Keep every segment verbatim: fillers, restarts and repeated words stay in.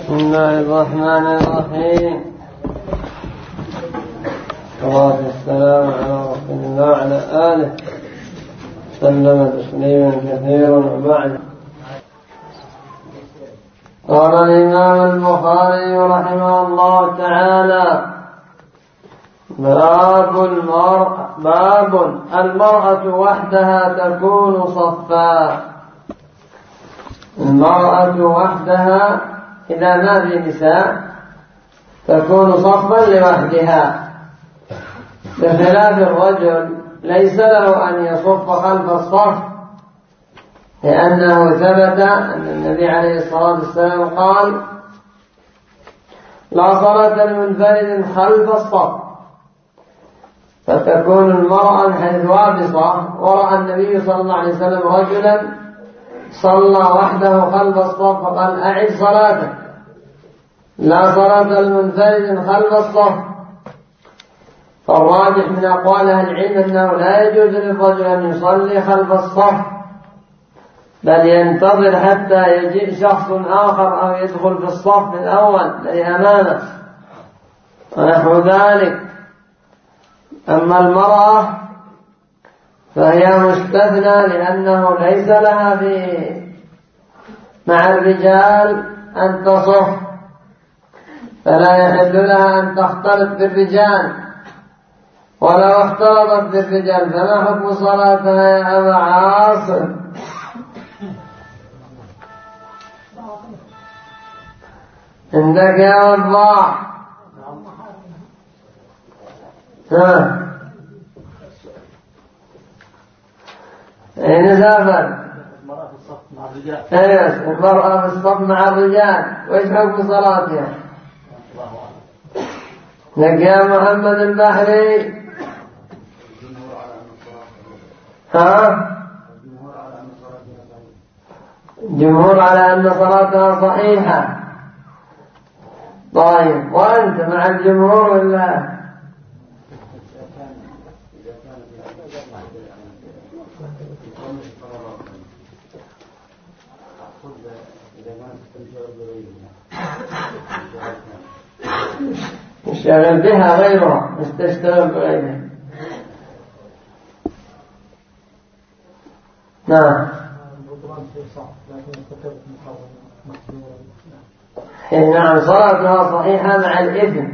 بسم الله الرحمن الرحيم. والصلاة والسلام على رسول الله وعلى آله سلم تسليما كثيرا. وبعد، قال الإمام البخاري رحمه الله تعالى: باب المرأة باب المرأة وحدها تكون صفا. المرأة وحدها إذا ما في نساء تكون صفا لوحدها، بخلاف الرجل ليس له أن يصف خلف الصف، لأنه ثبت أن النبي عليه الصلاة والسلام قال: لا صلاة لمنفرد خلف الصف. فتكون المرأة حيث وابصة، ورأى النبي صلى الله عليه وسلم رجلا صلى وحده خلف الصف فقال: أعد صلاتك، لا صلاة لمنفرد خلف الصف. فالراجح من أقوال أهل العلم أنه لا يجوز للرجل أن يصلي خلف الصف، بل ينتظر حتى يجيء شخص آخر أو يدخل في الصف الأول الذي أمامه ونحو ذلك. أما المرأة فهي مستثنى، لأنه ليس لها في مع الرجال أن تصف، فلا يحل لها أن تختلط بالرجال، ولو اختلطت بالرجال فما حكم صلاتها يا أبا عاصم؟ عندك يا وضاح؟ ها أين سافر؟ المرأة في الصف مع الرجال. ايوه، المرأة في الصف مع الرجال، وإيش حكم صلاتها؟ لك يا محمد البحري؟ ها؟ الجمهور على أن صلاتها صحيحة. طيب، وأنت مع الجمهور ولا؟ اشتغل بها غيرها، مش تشتغل بغيرها. نعم. نعم، صلاتها صحيحة مع الإثم،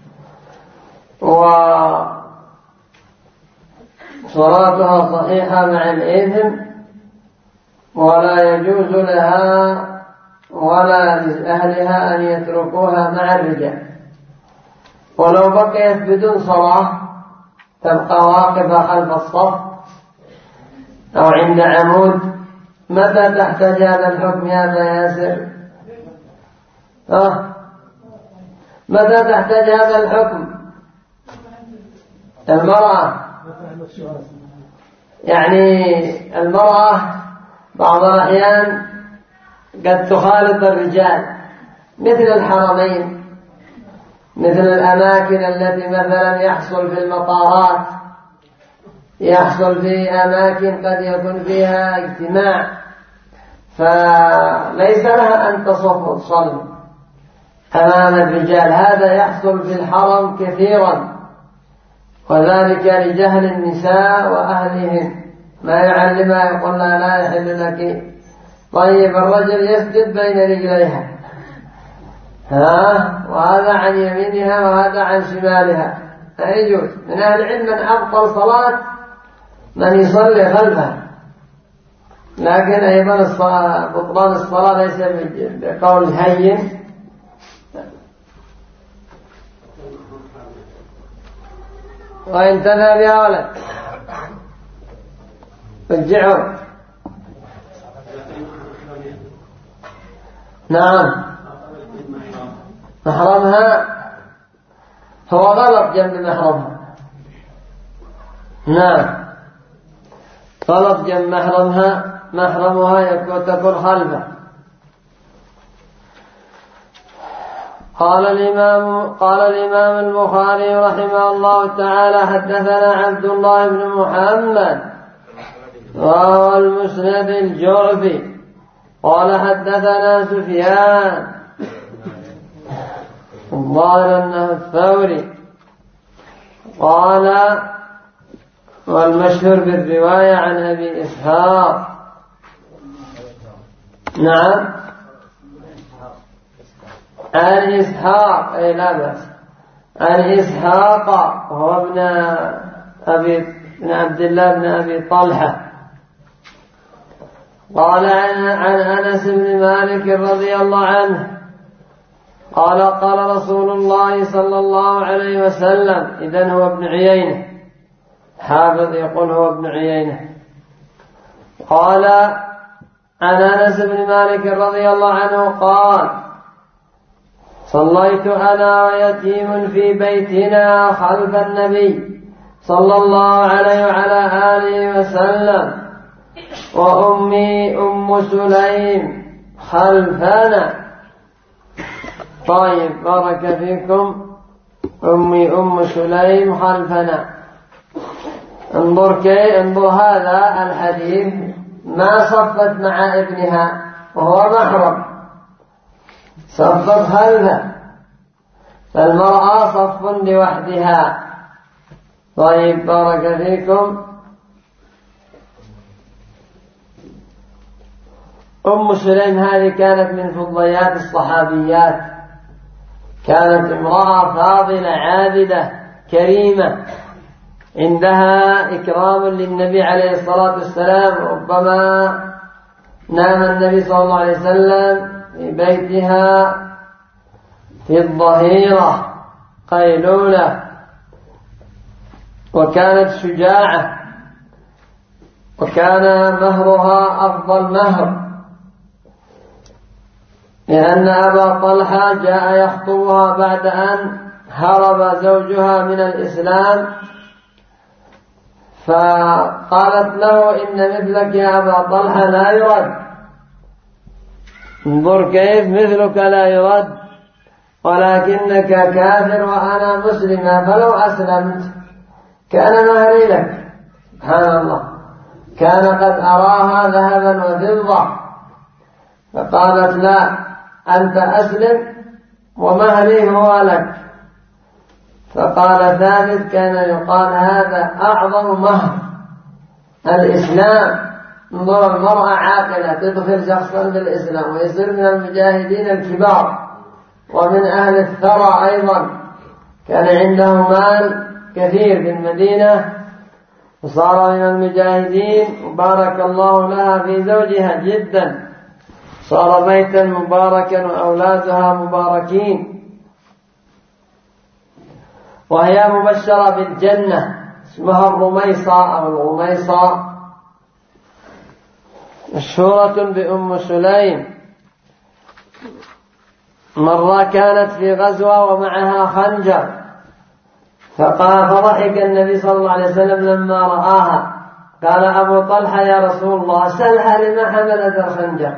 وصلاتها صحيحة مع الإثم، ولا يجوز لها ولا لأهلها أن يتركوها مع الرجال. ولو بقيت بدون صلاة تبقى واقفة خلف الصف أو عند عمود، متى تحتاج هذا الحكم يا أبا ياسر؟ أه؟ متى تحتاج هذا الحكم؟ المرأة يعني المرأة بعض الأحيان قد تخالط الرجال، مثل الحرمين، مثل الأماكن التي مثلا يحصل في المطارات، يحصل في أماكن قد يكون فيها اجتماع، فليس لها أن تصف وتصلي أمام الرجال. هذا يحصل في الحرم كثيرا، وذلك لجهل النساء وأهلهن، ما يعلمها يقول لها لا يحل لك. طيب، الرجل يسجد بين رجليها، ها، وهذا عن يمينها وهذا عن شمالها، لا يجوز. من أهل العلم من أبطل صلاة من يصلي خلفها، لكن أيضا بطلان الصلاة ليس بقول هين. وإن تذهب يا ولد رجعوا. نعم، محرمها هو غلط جنب محرمها. نعم، غلط جنب محرمها، محرمها يكون تكون خلفه. قال الإمام قال الإمام البخاري رحمه الله تعالى: حدثنا عبد الله بن محمد وهو المسند الجعفي قال: حدثنا سفيان الظاهر أنه الثوري. قال والمشهور بالرواية عن أبي إسحاق. نعم عن إسحاق أي لا بأس، عن إسحاق وهو ابن أبي بن عبد الله بن أبي طلحة. قال عن, عن أنس بن مالك رضي الله عنه قال قال رسول الله صلى الله عليه وسلم، إذن هو ابن عيينة، حافظ يقول هو ابن عيينة. قال عن أنس بن مالك رضي الله عنه قال صليت أنا ويتيم في بيتنا خلف النبي صلى الله عليه وعلى آله وسلم وأمي أم سليم خلفنا. طيب بارك فيكم. أمي أم سليم خلفنا. انظر كي انظر هذا الحديث ما صفت مع ابنها وهو محرم، صفت خلفه، فالمرأة صف لوحدها. طيب بارك فيكم. أم سليم هذه كانت من فضليات الصحابيات، كانت امرأة فاضلة عابدة كريمة، عندها إكرام للنبي عليه الصلاة والسلام. ربما نام النبي صلى الله عليه وسلم في بيتها في الظهيرة قيلولة، وكانت شجاعة، وكان مهرها أفضل مهر، لأن أبا طلحة جاء يخطبها بعد أن هرب زوجها من الإسلام، فقالت له إن مثلك يا أبا طلحة لا يرد. انظر كيف مثلك لا يرد، ولكنك كافر وأنا مسلمة، فلو أسلمت كان مهري لك. سبحان الله، كان قد أراها ذهبا وفضة، فقالت لا، أنت أسلم ومهري هو لك. فقال ثابت كان يقال هذا أعظم مهر الإسلام. انظر المرأة عاقلة تدخل شخصا بالإسلام ويصير من المجاهدين الكبار ومن أهل الثرى أيضا، كان عنده مال كثير في المدينة وصار من المجاهدين، وبارك الله لها في زوجها جدا، صار بيتا مباركا وأولادها مباركين، وهي مبشرة بالجنة، اسمها الرميصة أو الغميصة، مشهورة بأم سليم. مرة كانت في غزوة ومعها خنجر، فقال فضحك النبي صلى الله عليه وسلم لما رآها، قال أبو طلحة يا رسول الله سلها لما حملت الخنجر.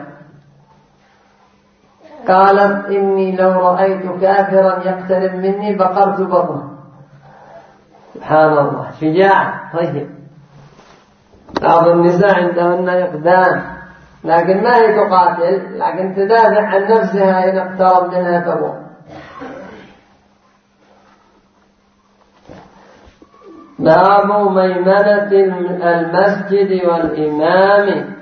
قالت إني لو رأيت كافرا يقترب مني بقرت بطنه. سبحان الله، شجاعة. طيب بعض النساء عندهن يقدان، لكن ما هي تقاتل، لكن تدافع عن نفسها إن اقترب منها تروح. باب ميمنة المسجد والإمام.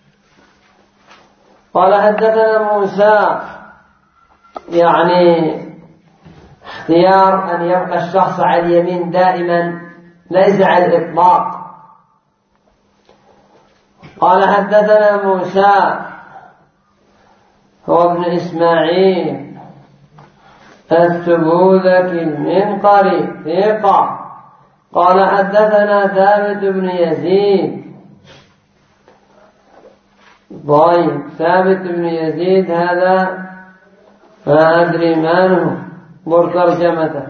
قال حدثنا موسى، يعني اختيار أن يبقى الشخص على اليمين دائما، ليس على الإطلاق. قال حدثنا موسى هو ابن إسماعيل التبوذكي المنقري ثقة. قال حدثنا ثابت بن يزيد. طيب ثابت بن يزيد هذا ما أدري من هو، انظر ترجمته.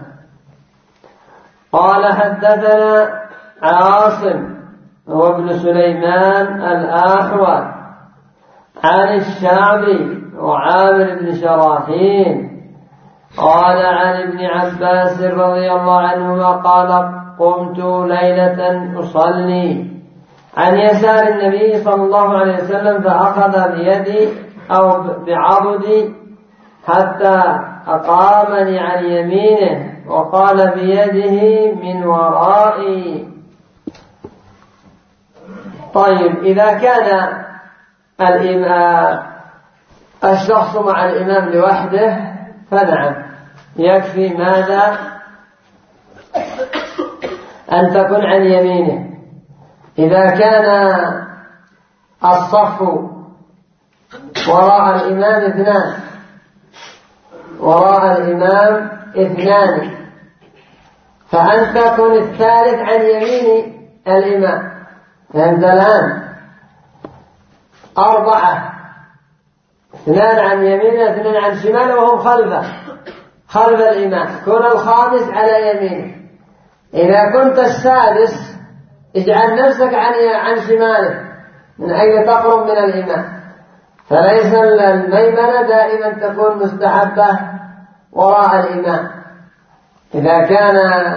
قال حدثنا عاصم هو ابن سليمان الأحول عن الشعبي وعامر بن شراحيل قال عن ابن عباس رضي الله عنهما قال قمت ليلة أصلي عن يسار النبي صلى الله عليه وسلم فأخذ بيدي أو بعضدي حتى أقامني عن يمينه وقال بيده من ورائي. طيب إذا كان الإمام الشخص مع الإمام لوحده فنعم يكفي ماذا أن تكون عن يمينه. إذا كان الصف وراء الإمام اثنان وراء الإمام اثنان فأن تكون الثالث عن يمين الإمام. فهمت الآن؟ أربعة اثنان عن يمينه اثنان عن شماله وهم خلفه خلف الإمام، كن الخامس على يمينه. إذا كنت السادس اجعل نفسك عن عن شماله من أين تقرب من الإمام. فليس الميمنة دائما تكون مستحبة وراء الإمام. إذا كان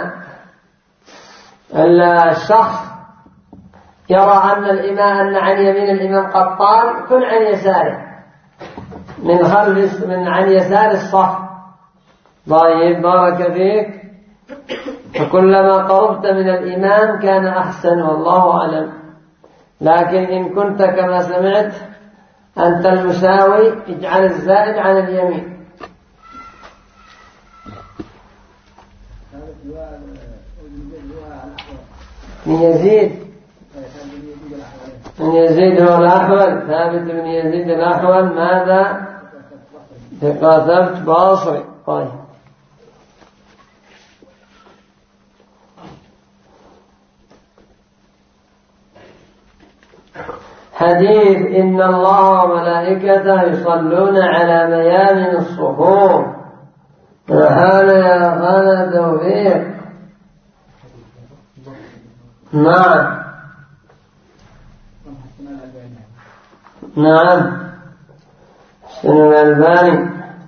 الشخص يرى أن الإمام أن عن يمين الإمام قطان كن عن يساره من خلف من عن يسار الصف. طيب بارك فيك. فكلما قربت من الإمام كان أحسن والله أعلم. لكن إن كنت كما سمعت أنت المساوي اجعل الزائد عن اليمين. من يزيد من يزيد هو الأحول. ثابت بن يزيد الأحول ماذا ثبت باصري. طيب حديث إن الله وملائكته يصلون على ميامن الصفوف. سبحانه يا أخانا توفيق. نعم نعم سنن الألباني.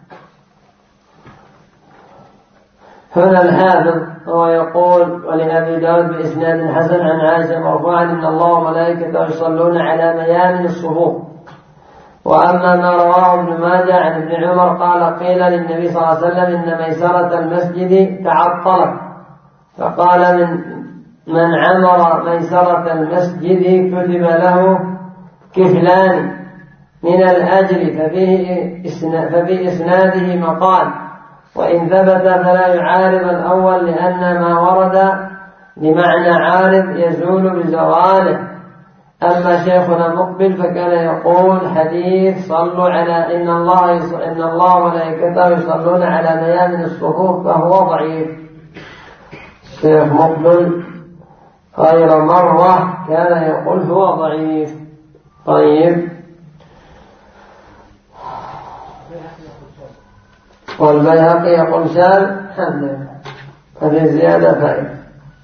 هنا الحافظ هو يقول ولأبي داود بإسناد حسن عن عائشة مرفوعا إن الله وملائكته يصلون على ميامن الصفوف. وأما ما رواه ابن ماجه عن ابن عمر قال قيل للنبي صلى الله عليه وسلم إن ميسرة المسجد تعطلت فقال من من عمر ميسرة المسجد كتب له كفلان من الأجر. ففي إسناده مقال وإن ثبت فلا يعارض الأول لأن ما ورد لمعنى عارض يزول بزواله. أما شيخنا مقبل فكان يقول حديث صلوا على إن الله إن الله وملائكته يصلون على ميامن الصفوف فهو ضعيف. الشيخ مقبل غير مرة كان يقول هو ضعيف. طيب والبيهقي يقول شاذ. الحمد لله هذه زيادة فائدة.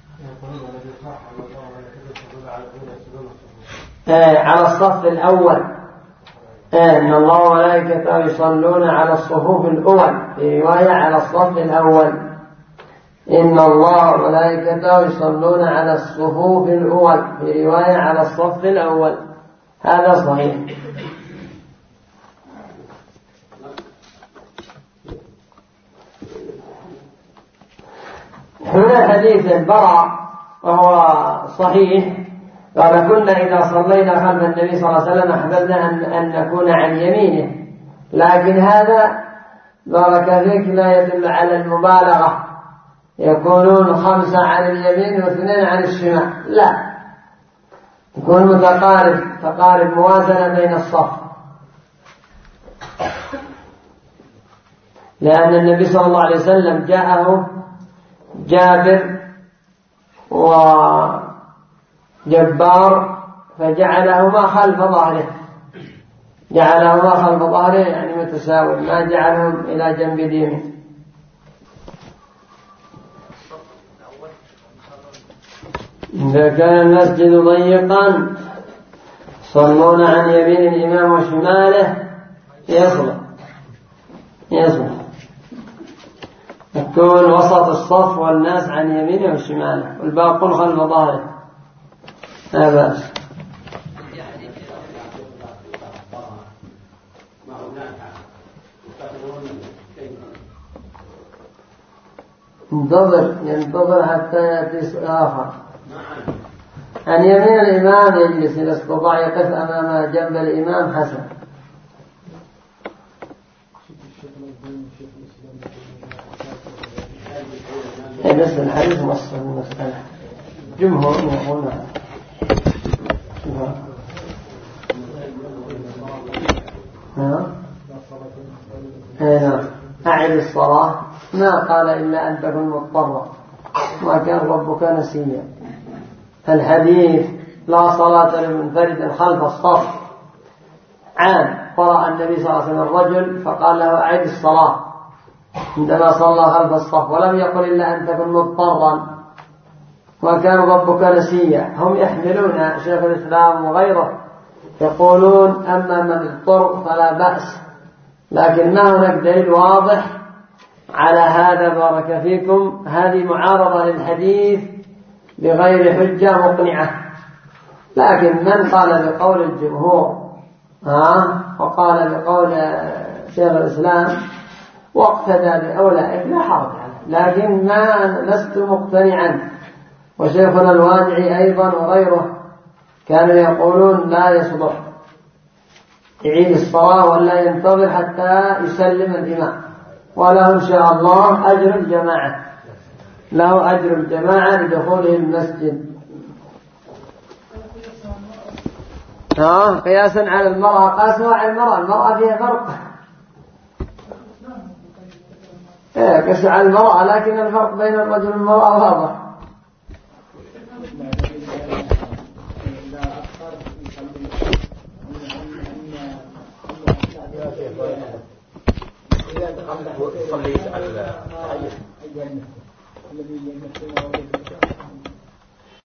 آه على الصف الأول. آه إن الله وملائكته يصلون على الصفوف الأول. في رواية على الصف الأول إن الله وملائكته يصلون على الصفوف الأول. في رواية على الصف الأول. هذا صحيح. هنا حديث البراء وهو صحيح قال كنا إذا صلينا خلف النبي صلى الله عليه وسلم أحببنا أن, أن نكون عن يمينه. لكن هذا بارك فيك لا يدل على المبالغة يكونون خمسة عن اليمين واثنين عن الشمال. لا يكون متقارب تقارب موازنة بين الصف. لأن النبي صلى الله عليه وسلم جاءه جابر وجبار فجعلهما خلف ظهره جعلهما خلف ظهره يعني متساوي ما جعلهم إلى جنب دينه. إذا كان المسجد ضيقا صلون عن يمين الإمام وشماله يصلح يصلح يكون وسط الصف والناس عن يمينه وشماله والباقون خلف ظهره لا بأس. ينتظر ينتظر حتى يأتي آخر. عن يمين الإمام يجلس، إذا استطاع يقف أمام جنب الإمام حسن. بس الحديث مصر المسألة جمهور يقولون ها ها أعد الصلاة، ما قال إلا أن تكون مضطرا، ما كان ربك نسيا. الحديث لا صلاة لمنفرد خلف الصف عام، قرأ النبي صلى الله عليه وسلم الرجل فقال له أعد الصلاة عندما صلى خلف الصف، ولم يقل إلا أن تكون مضطرا وكان ربك نسيا. هم يحملون شيخ الإسلام وغيره يقولون أما من اضطر فلا بأس، لكن ما هناك دليل واضح على هذا. بارك فيكم. هذه معارضة للحديث بغير حجة مقنعة، لكن من قال بقول الجمهور ها وقال بقول شيخ الإسلام واقتدى بأولئك لا حرج عليه، لكن ما لست مقتنعا. وشيخنا الوادعي أيضا وغيره كانوا يقولون لا يصلح يعيد الصلاة ولا ينتظر حتى يسلم الإمام، وله إن شاء الله أجر الجماعة، له أجر الجماعة لدخوله المسجد. ها قياسا على المرأة، قاسوا على المرأة، المرأة فيها فرق. ايه قاسوا على المرأة، لكن الفرق بين الرجل والمرأة واضح. صليت على